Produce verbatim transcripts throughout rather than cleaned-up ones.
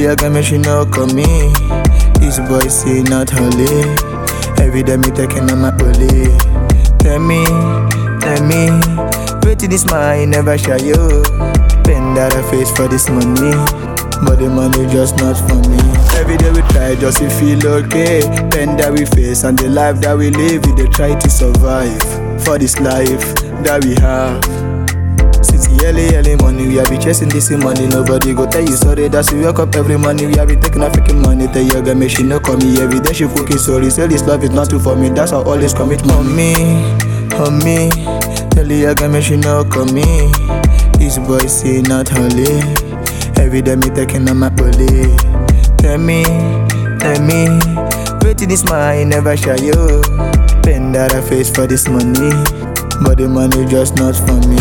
your girl, me she no call me. This boy say not holy. Every day me taking on my bully. Tell me, tell me, wait till this man never show you. Bend that I face for this money, but the money just not for me. Every day we try just to feel okay. Bend that we face and the life that we live, we dey try to survive for this life that we have. Since early, early morning, we have been chasing this money. Nobody go tell you sorry. That's we wake up every morning. We have been taking African money. Tell your girl, me she no call me every day. She fucking sorry. Say this love is not too for me. That's how always commit on me, on me. Tell your girl, me she no call me. This boy say not holy. Every day me taking on my bully. Tell me, tell me, wait till this man never show you. Bend that I face for this money, but the money just not for me.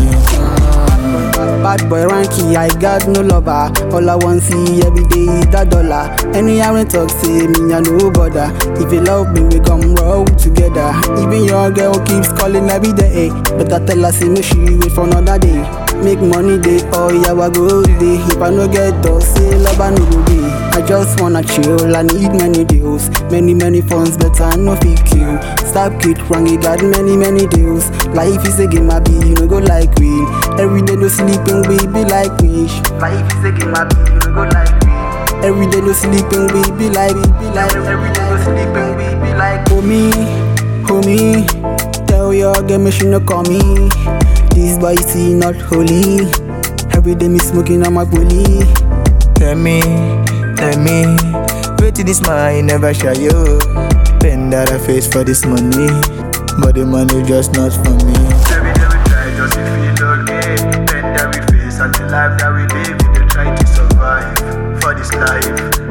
Bad boy ranky, I got no lover. All I want see every day is that dollar. Any I when talk say me I no bother. If you love me, we come roll together. Even your girl keeps calling every day, but I tell her say no, she wait for another day. Make money day, oh yeah, I go day. If I no get those, say love I no go day. I just wanna chill, I need many deals. Many, many funds, but I no fit kill. Stop kid wrong, you got many, many deals. Life is a game, I be, you no go like we. Every day no sleeping, we be like we. Life is a game, I be, you no go like we. Every day no sleeping, we be like, we be like. Every day no sleeping, we be like. Homie, homie, tell your girl me she no call me. This boy see not holy. Every day me smoking on my bully. Tell me, tell me, wait till this man never show you. Bend that I face for this money, but the money just not for me. Every day we try just to feel okay. Bend that we face and the life that we live, we dey try to survive for this life